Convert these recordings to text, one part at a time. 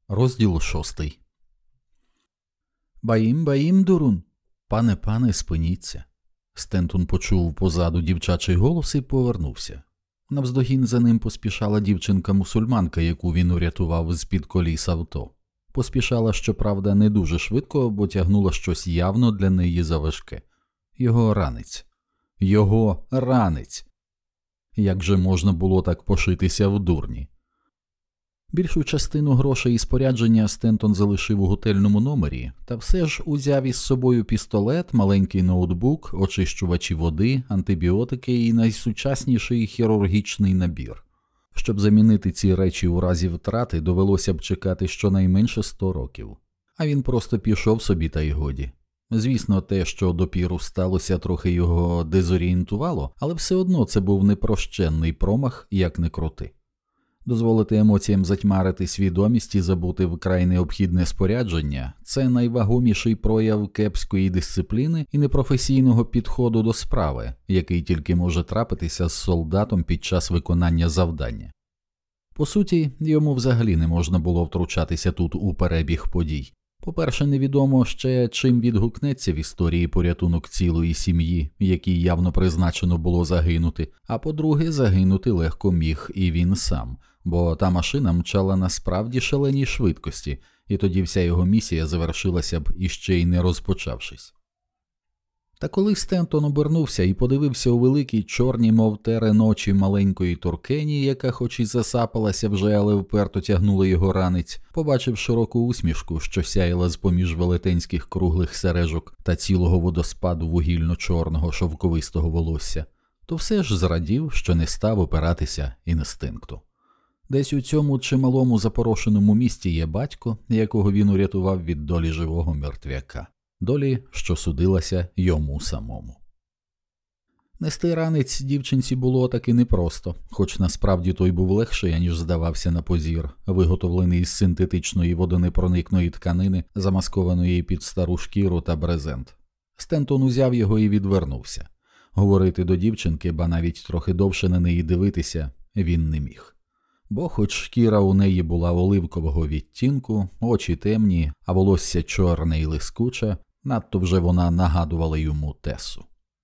Розділ 6. Баїм, дурун. Пане, спиніться. Стентон почув позаду дівчачий голос і повернувся. Навздогін за ним поспішала дівчинка-мусульманка, яку він урятував з-під коліс авто. Поспішала, щоправда, не дуже швидко, бо тягнула щось явно для неї заважке. Його ранець. Як же можна було так пошитися в дурні? Більшу частину грошей і спорядження Стентон залишив у готельному номері, та все ж узяв із собою пістолет, маленький ноутбук, очищувачі води, антибіотики і найсучасніший хірургічний набір. Щоб замінити ці речі у разі втрати, довелося б чекати щонайменше 100 років. А він просто пішов собі та й годі. Звісно, те, що допіру сталося, трохи його дезорієнтувало, але все одно це був непрощенний промах, як не крути. Дозволити емоціям затьмарити свідомість і забути вкрай необхідне спорядження – це найвагоміший прояв кепської дисципліни і непрофесійного підходу до справи, який тільки може трапитися з солдатом під час виконання завдання. По суті, йому взагалі не можна було втручатися тут у перебіг подій. По-перше, невідомо ще, чим відгукнеться в історії порятунок цілої сім'ї, якій явно призначено було загинути, а по-друге, загинути легко міг і він сам, бо та машина мчала на справді шаленій швидкості, і тоді вся його місія завершилася б іще й не розпочавшись. Та коли Стентон обернувся і подивився у великі чорні, мов тери ночі маленької Туркені, яка хоч і засапалася вже, але вперто тягнула його ранець, побачив широку усмішку, що сяяла з-поміж велетенських круглих сережок та цілого водоспаду вугільно-чорного шовковистого волосся, то все ж зрадів, що не став опиратися інстинкту. Десь у цьому чималому запорошеному місті є батько, якого він урятував від долі живого мертвяка. Долі, що судилася йому самому. Нести ранець дівчинці було таки непросто, хоч насправді той був легший, аніж здавався на позір, виготовлений з синтетичної водонепроникної тканини, замаскованої під стару шкіру та брезент. Стентон узяв його і відвернувся. Говорити до дівчинки, ба навіть трохи довше на неї дивитися, він не міг. Бо хоч шкіра у неї була оливкового відтінку, очі темні, а волосся чорне і лискуче, надто вже вона нагадувала йому Тесу.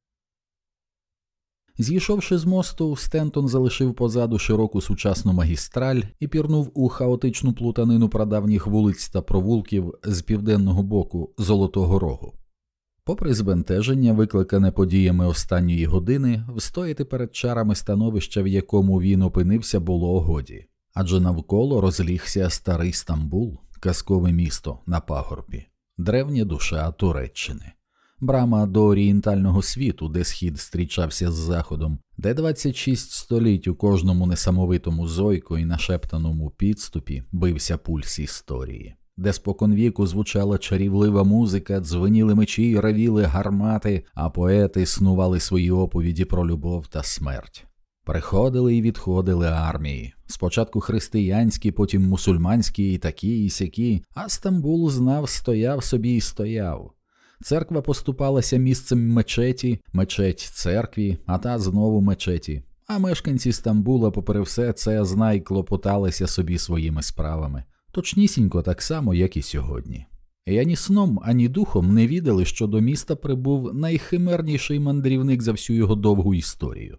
Зійшовши з мосту, Стентон залишив позаду широку сучасну магістраль і пірнув у хаотичну плутанину прадавніх вулиць та провулків з південного боку Золотого Рогу. Попри збентеження, викликане подіями останньої години, встояти перед чарами становища, в якому він опинився, було годі. Адже навколо розлігся старий Стамбул, казкове місто на пагорбі, древня душа Туреччини, брама до орієнтального світу, де схід зустрічався з заходом, де 26 століть у кожному несамовитому зойку і нашептаному підступі бився пульс історії, де споконвіку звучала чарівлива музика, дзвеніли мечі й ревіли гармати, а поети снували свої оповіді про любов та смерть. Приходили і відходили армії, спочатку християнські, потім мусульманські і такі, і сякі, а Стамбул знав, стояв собі і стояв. Церква поступалася місцем мечеті, мечеть церкві, а та знову мечеті. А мешканці Стамбула, попри все це, знай, клопоталися собі своїми справами. Точнісінько так само, як і сьогодні. І ані сном, ані духом не відали, що до міста прибув найхимерніший мандрівник за всю його довгу історію.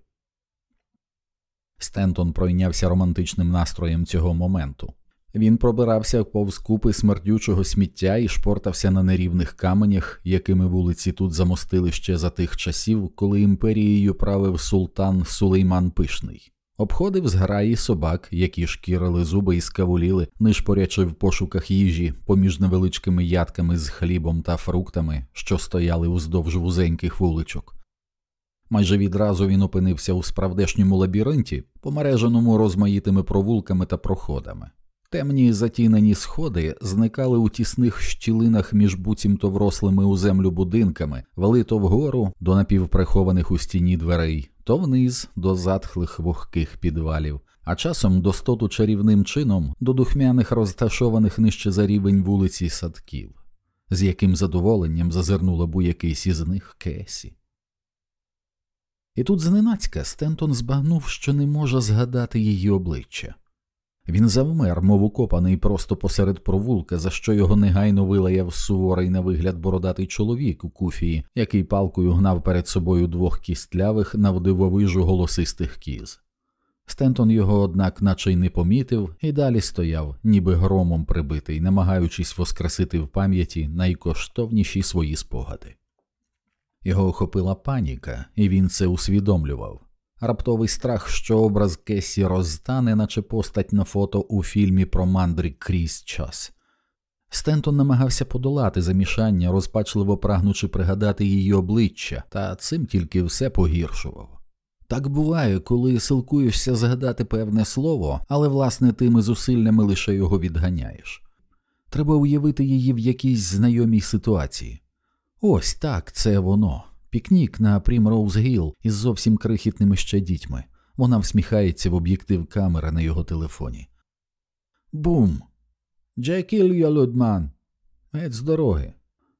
Стентон пройнявся романтичним настроєм цього моменту. Він пробирався повз купи смердючого сміття і шпортався на нерівних каменях, якими вулиці тут замостили ще за тих часів, коли імперією правив султан Сулейман Пишний. Обходив зграї собак, які шкірили зуби і скавуліли, нишпорячи в пошуках їжі поміж невеличкими ядками з хлібом та фруктами, що стояли уздовж вузеньких вуличок. Майже відразу він опинився у справдешньому лабіринті, помереженому розмаїтими провулками та проходами. Темні затінені сходи зникали у тісних щілинах між буцімто врослими у землю будинками, вели то вгору до напівприхованих у стіні дверей, то вниз до затхлих вогких підвалів, а часом до стоту чарівним чином до духмяних розташованих нижче за рівень вулиці садків. З яким задоволенням зазирнула б у якийсь із них Кесі. І тут зненацька Стентон збагнув, що не може згадати її обличчя. Він завмер, мов укопаний просто посеред провулка, за що його негайно вилаяв суворий на вигляд бородатий чоловік у куфії, який палкою гнав перед собою двох кістлявих навдивовижу голосистих кіз. Стентон його, однак, наче й не помітив, і далі стояв, ніби громом прибитий, намагаючись воскресити в пам'яті найкоштовніші свої спогади. Його охопила паніка, і він це усвідомлював. Раптовий страх, що образ Кесі розтане, наче постать на фото у фільмі про мандрик крізь час. Стентон намагався подолати замішання, розпачливо прагнучи пригадати її обличчя, та цим тільки все погіршував. Так буває, коли силкуєшся згадати певне слово, але, власне, тими зусиллями лише його відганяєш. Треба уявити її в якійсь знайомій ситуації. Ось так, це воно. Пікнік на Прімроуз-Гілл із зовсім крихітними ще дітьми. Вона всміхається в об'єктив камери на його телефоні. Бум! Джекіл Йолудман! Геть з дороги.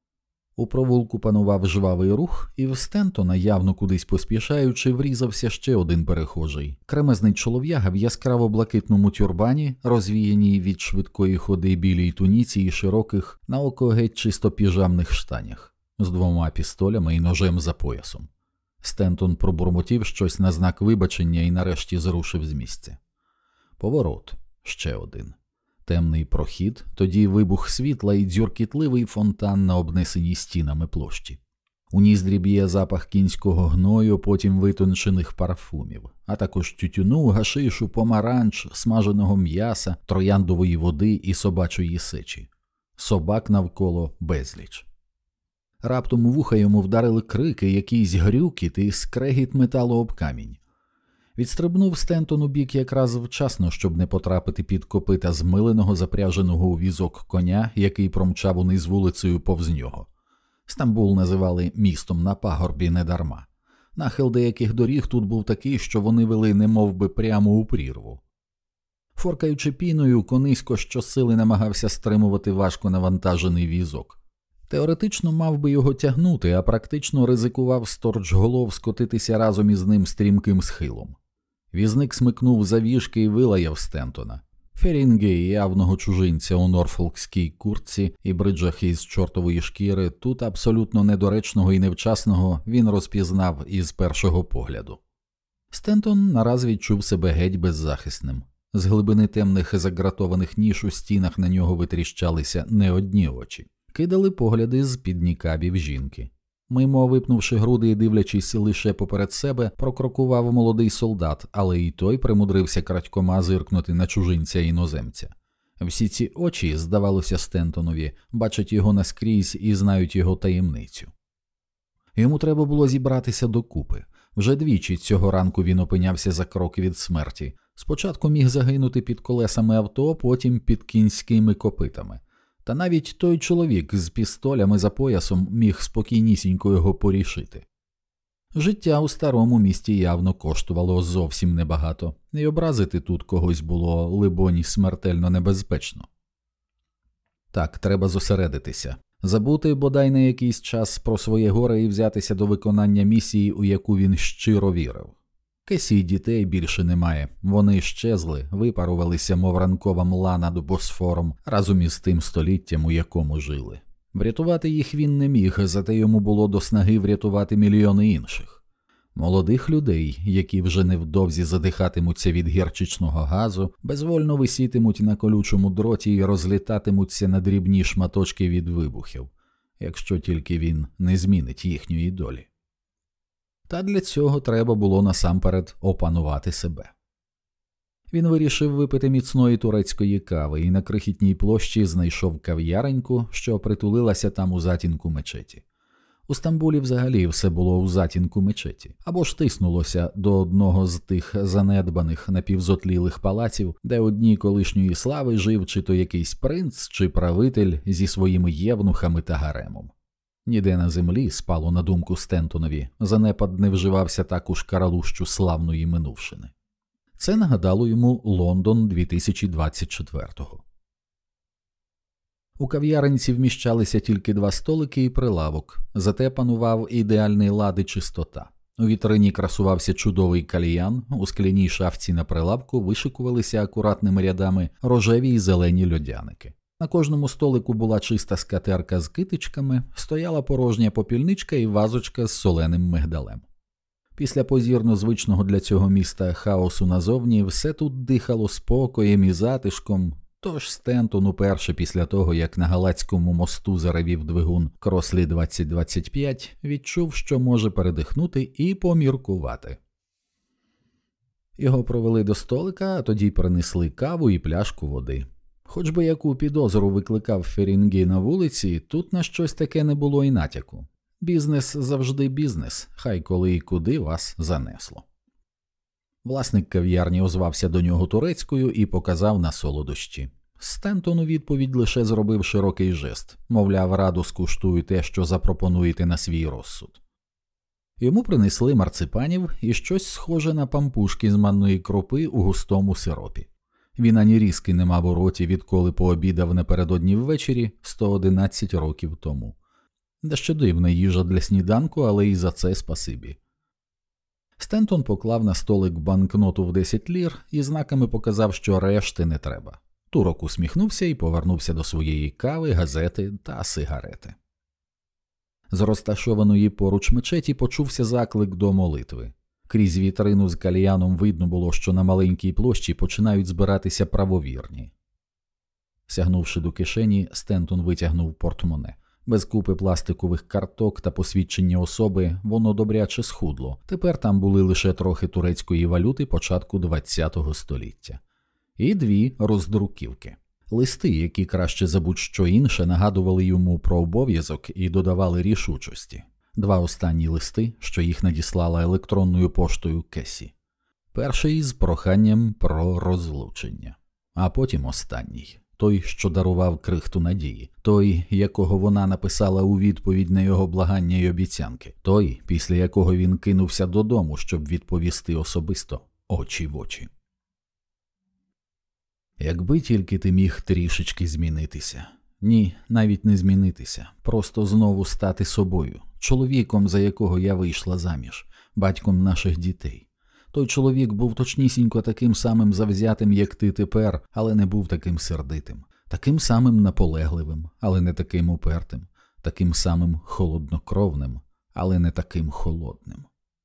У провулку панував жвавий рух, і в Стентона, явно кудись поспішаючи, врізався ще один перехожий. Кремезний чолов'яга в яскраво-блакитному тюрбані, розвіяній від швидкої ходи білій туніці і широких, на око геть чисто піжамних штанях, з двома пістолями і ножем за поясом. Стентон пробурмотів щось на знак вибачення і нарешті зрушив з місця. Поворот. Ще один. Темний прохід, тоді вибух світла і дзюркітливий фонтан на обнесеній стінами площі. У ніздрі б'є запах кінського гною, потім витончених парфумів, а також тютюну, гашишу, помаранч, смаженого м'яса, трояндової води і собачої сечі. Собак навколо безліч. Раптом у вуха йому вдарили крики, якийсь грюкіт і скрегіт металу об камінь. Відстрибнув Стентон у бік якраз вчасно, щоб не потрапити під копита змиленого, запряженого у візок коня, який промчав униз вулицею повз нього. Стамбул називали містом на пагорбі недарма. Нахил деяких доріг тут був такий, що вони вели немовби прямо у прірву. Форкаючи піною, конисько щосили намагався стримувати важко навантажений візок. Теоретично мав би його тягнути, а практично ризикував сторчголов скотитися разом із ним стрімким схилом. Візник смикнув завішки і вилаяв Стентона. Ферінгей, явного чужинця у норфолкській куртці і бриджах із чортової шкіри, тут абсолютно недоречного і невчасного він розпізнав із першого погляду. Стентон нараз відчув себе геть беззахисним. З глибини темних загратованих ніж у стінах на нього витріщалися не одні очі. Кидали погляди з-під нікабів жінки. Мимо випнувши груди і дивлячись лише поперед себе, прокрокував молодий солдат, але і той примудрився крадькома зиркнути на чужинця-іноземця. Всі ці очі, здавалося Стентонові, бачать його наскрізь і знають його таємницю. Йому треба було зібратися докупи. Вже двічі цього ранку він опинявся за крок від смерті. Спочатку міг загинути під колесами авто, потім під кінськими копитами. Та навіть той чоловік з пістолями за поясом міг спокійнісінько його порішити. Життя у старому місті явно коштувало зовсім небагато, і образити тут когось було, либонь, смертельно небезпечно. Так, треба зосередитися, забути бодай на якийсь час про своє горе і взятися до виконання місії, у яку він щиро вірив. Кесі й дітей більше немає, вони щезли, випарувалися, мов ранкова мла над Босфором, разом із тим століттям, у якому жили. Врятувати їх він не міг, зате йому було до снаги врятувати мільйони інших. Молодих людей, які вже невдовзі задихатимуться від гірчичного газу, безвольно висітимуть на колючому дроті і розлітатимуться на дрібні шматочки від вибухів, якщо тільки він не змінить їхньої долі. Та для цього треба було насамперед опанувати себе. Він вирішив випити міцної турецької кави і на крихітній площі знайшов кав'яреньку, що притулилася там у затінку мечеті. У Стамбулі взагалі все було у затінку мечеті, або ж тиснулося до одного з тих занедбаних напівзотлілих палаців, де одній колишньої слави жив чи то якийсь принц, чи правитель зі своїми євнухами та гаремом. Ніде на землі, спало на думку Стентонові, занепад не вживався так у шкаралущу славної минувшини. Це нагадало йому Лондон 2024-го. У кав'яренці вміщалися тільки 2 столики і прилавок, зате панував ідеальний лад і чистота. У вітрині красувався чудовий кальян, у скляній шафці на прилавку вишикувалися акуратними рядами рожеві і зелені льодяники. На кожному столику була чиста скатерка з китичками, стояла порожня попільничка і вазочка з соленим мигдалем. Після позірно звичного для цього міста хаосу назовні все тут дихало спокоєм і затишком, тож Стентон уперше після того, як на Галацькому мосту заревів двигун Крослі 2025, відчув, що може передихнути і поміркувати. Його провели до столика, а тоді принесли каву і пляшку води. Хоч би яку підозру викликав Ферінгі на вулиці, тут на щось таке не було і натяку. Бізнес завжди бізнес, хай коли і куди вас занесло. Власник кав'ярні озвався до нього турецькою і показав на солодощі. Стентон у відповідь лише зробив широкий жест, мовляв, радо скуштую те, що запропонуєте на свій розсуд. Йому принесли марципанів і щось схоже на пампушки з манної крупи у густому сиропі. Він ані різки не мав у роті, відколи пообідав напередодні ввечері 111 років тому. Дещо дивна їжа для сніданку, але і за це спасибі. Стентон поклав на столик банкноту в 10 лір і знаками показав, що решти не треба. Турок усміхнувся і повернувся до своєї кави, газети та сигарети. З розташованої поруч мечеті почувся заклик до молитви. Крізь вітрину з кальяном видно було, що на маленькій площі починають збиратися правовірні. Сягнувши до кишені, Стентон витягнув портмоне. Без купи пластикових карток та посвідчення особи воно добряче схудло. Тепер там були лише трохи турецької валюти початку ХХ століття. І 2 роздруківки. Листи, які краще за будь-що інше нагадували йому про обов'язок і додавали рішучості. 2 останні листи, що їх надіслала електронною поштою Кесі. Перший з проханням про розлучення, а потім останній. Той, що дарував крихту надії, той, якого вона написала у відповідь на його благання й обіцянки, той, після якого він кинувся додому, щоб відповісти особисто, очі в очі. Якби тільки ти міг трішечки змінитися. Ні, навіть не змінитися, просто знову стати собою, чоловіком, за якого я вийшла заміж, батьком наших дітей. Той чоловік був точнісінько таким самим завзятим, як ти тепер, але не був таким сердитим, таким самим наполегливим, але не таким упертим, таким самим холоднокровним, але не таким холодним.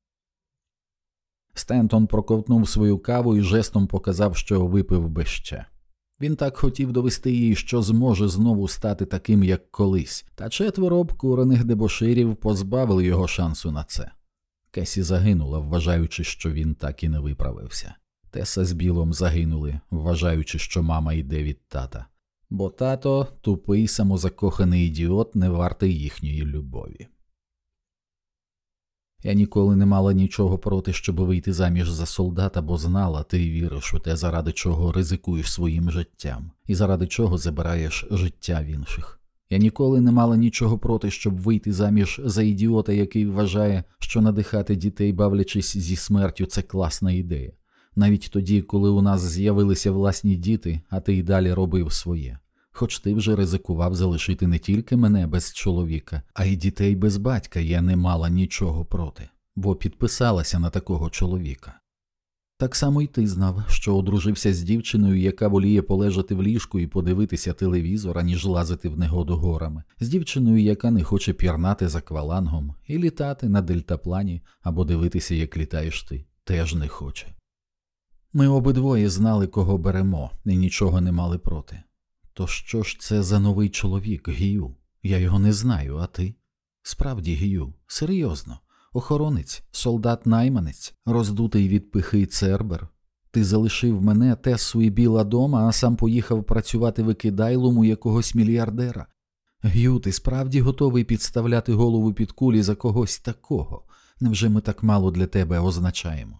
Стентон проковтнув свою каву і жестом показав, що випив би ще. Він так хотів довести їй, що зможе знову стати таким, як колись, та 4 обкурених дебоширів позбавили його шансу на це. Кесі загинула, вважаючи, що він так і не виправився. Теса з Білом загинули, вважаючи, що мама йде від тата. Бо тато, тупий самозакоханий ідіот, не вартий їхньої любові. Я ніколи не мала нічого проти, щоб вийти заміж за солдата, бо знала, ти віриш у те, заради чого ризикуєш своїм життям, і заради чого забираєш життя в інших. Я ніколи не мала нічого проти, щоб вийти заміж за ідіота, який вважає, що надихати дітей, бавлячись зі смертю, це класна ідея. Навіть тоді, коли у нас з'явилися власні діти, а ти й далі робив своє. Хоч ти вже ризикував залишити не тільки мене без чоловіка, а й дітей без батька, я не мала нічого проти, бо підписалася на такого чоловіка. Так само й ти знав, що одружився з дівчиною, яка воліє полежати в ліжку і подивитися телевізор, аніж лазити в негоду горами, з дівчиною, яка не хоче пірнати за аквалангом і літати на дельтаплані або дивитися, як літаєш ти, теж не хоче. Ми обидвоє знали, кого беремо, і нічого не мали проти. То що ж це за новий чоловік, Гію? Я його не знаю, а ти? Справді, Гію, серйозно. Охоронець, солдат-найманець, роздутий від пихи цербер. Ти залишив мене, Тесу і Біла дома, а сам поїхав працювати викидайлом у якогось мільярдера. Гю, ти справді готовий підставляти голову під кулі за когось такого? Невже ми так мало для тебе означаємо?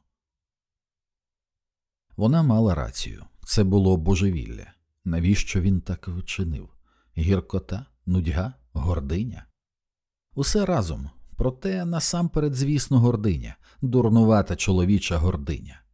Вона мала рацію. Це було божевілля. Навіщо він так вчинив? Гіркота, нудьга, гординя? Усе разом. Проте насамперед, звісно, гординя, дурнувата чоловіча гординя.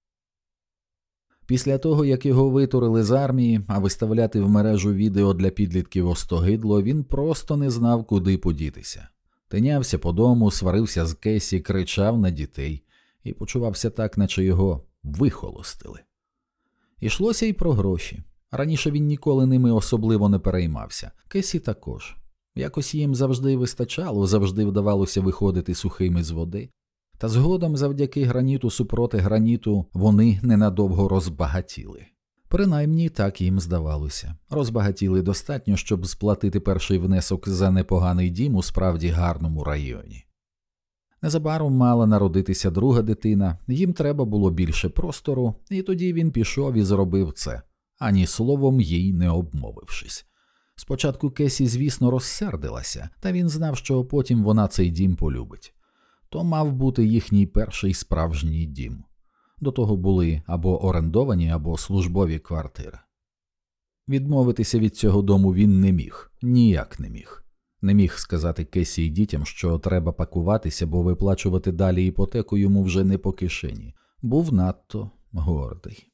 Після того, як його витурили з армії, а виставляти в мережу відео для підлітків остогидло, він просто не знав, куди подітися. Тинявся по дому, сварився з Кесі, кричав на дітей і почувався так, наче його вихолостили. Ішлося й про гроші. Раніше він ніколи ними особливо не переймався. Кесі також. Якось їм завжди вистачало, завжди вдавалося виходити сухими з води. Та згодом завдяки граніту супроти граніту вони ненадовго розбагатіли. Принаймні так їм здавалося. Розбагатіли достатньо, щоб сплатити перший внесок за непоганий дім у справді гарному районі. Незабаром мала народитися друга дитина, їм треба було більше простору, і тоді він пішов і зробив це, ані словом їй не обмовившись. Спочатку Кесі, звісно, розсердилася, та він знав, що потім вона цей дім полюбить. То мав бути їхній перший справжній дім. До того були або орендовані, або службові квартири. Відмовитися від цього дому він не міг, ніяк не міг. Не міг сказати Кесі й дітям, що треба пакуватися, бо виплачувати далі іпотеку йому вже не по кишені. Був надто гордий.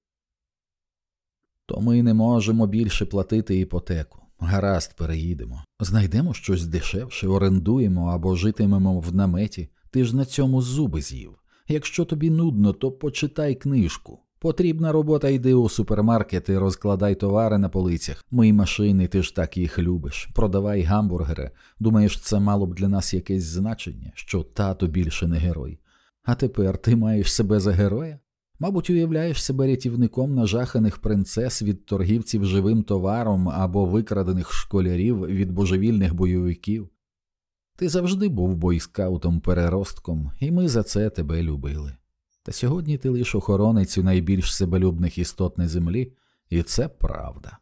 То ми не можемо більше платити іпотеку. Гаразд, переїдемо. Знайдемо щось дешевше, орендуємо або житимемо в наметі. Ти ж на цьому зуби з'їв. Якщо тобі нудно, то почитай книжку. Потрібна робота, йди у супермаркет і розкладай товари на полицях. Мий машини, ти ж так їх любиш. Продавай гамбургери. Думаєш, це мало б для нас якесь значення, що тато більше не герой. А тепер ти маєш себе за героя? Мабуть, уявляєш себе рятівником нажаханих принцес від торгівців живим товаром або викрадених школярів від божевільних бойовиків. Ти завжди був бойскаутом-переростком, і ми за це тебе любили. Та сьогодні ти лиш охоронець у найбільш себелюбних істот на землі, і це правда.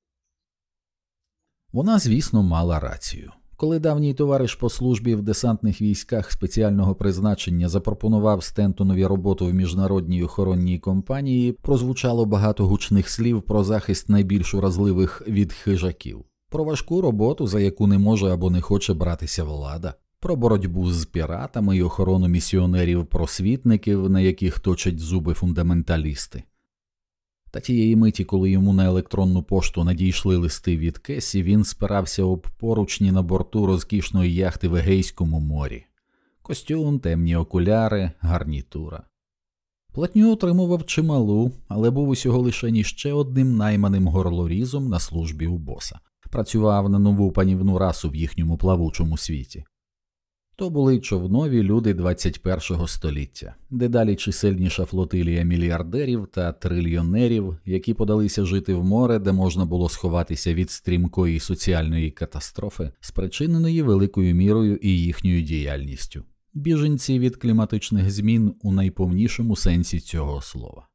Вона, звісно, мала рацію. Коли давній товариш по службі в десантних військах спеціального призначення запропонував Стентонові роботу в міжнародній охоронній компанії, прозвучало багато гучних слів про захист найбільш уразливих від хижаків. Про важку роботу, за яку не може або не хоче братися влада, про боротьбу з піратами і охорону місіонерів-просвітників, на яких точать зуби фундаменталісти. Та тієї миті, коли йому на електронну пошту надійшли листи від Кесі, він спирався об поручні на борту розкішної яхти в Егейському морі. Костюм, темні окуляри, гарнітура. Платню отримував чималу, але був усього лише ще одним найманим горлорізом на службі у боса. Працював на нову панівну расу в їхньому плавучому світі. То були човнові люди 21-го століття, дедалі чисельніша флотилія мільярдерів та трильйонерів, які подалися жити в море, де можна було сховатися від стрімкої соціальної катастрофи, спричиненої великою мірою і їхньою діяльністю. Біженці від кліматичних змін у найповнішому сенсі цього слова.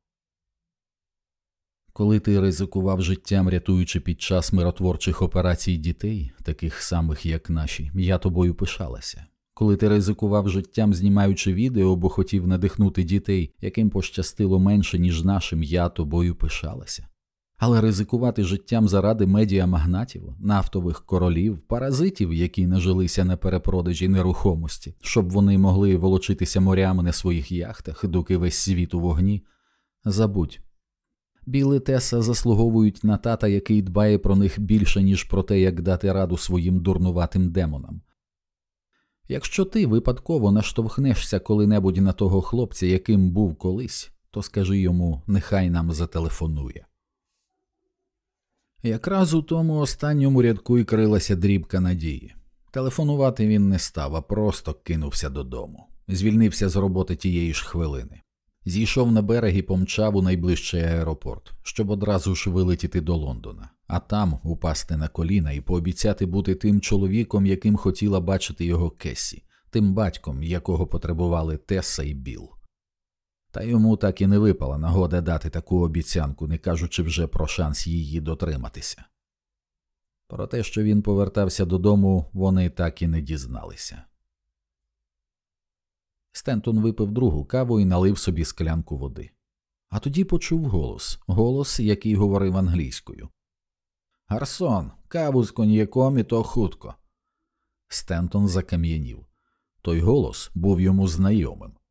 Коли ти ризикував життям, рятуючи під час миротворчих операцій дітей, таких самих як наші, я тобою пишалася. Коли ти ризикував життям, знімаючи відео, бо хотів надихнути дітей, яким пощастило менше, ніж нашим, я тобою пишалася. Але ризикувати життям заради медіамагнатів, нафтових королів, паразитів, які нажилися на перепродажі нерухомості, щоб вони могли волочитися морями на своїх яхтах, доки весь світ у вогні, забудь. Біл і Теса заслуговують на тата, який дбає про них більше, ніж про те, як дати раду своїм дурнуватим демонам. Якщо ти випадково наштовхнешся коли-небудь на того хлопця, яким був колись, то скажи йому, нехай нам зателефонує. Якраз у тому останньому рядку й крилася дрібка надії. Телефонувати він не став, а просто кинувся додому. Звільнився з роботи тієї ж хвилини. Зійшов на берег і помчав у найближчий аеропорт, щоб одразу ж вилетіти до Лондона, а там упасти на коліна і пообіцяти бути тим чоловіком, яким хотіла бачити його Кесі, тим батьком, якого потребували Теса і Біл. Та йому так і не випала нагода дати таку обіцянку, не кажучи вже про шанс її дотриматися. Про те, що він повертався додому, вони так і не дізналися. Стентон випив другу каву і налив собі склянку води. А тоді почув голос, який говорив англійською. «Гарсон, каву з коньяком і то хутко». Стентон закам'янів. Той голос був йому знайомим.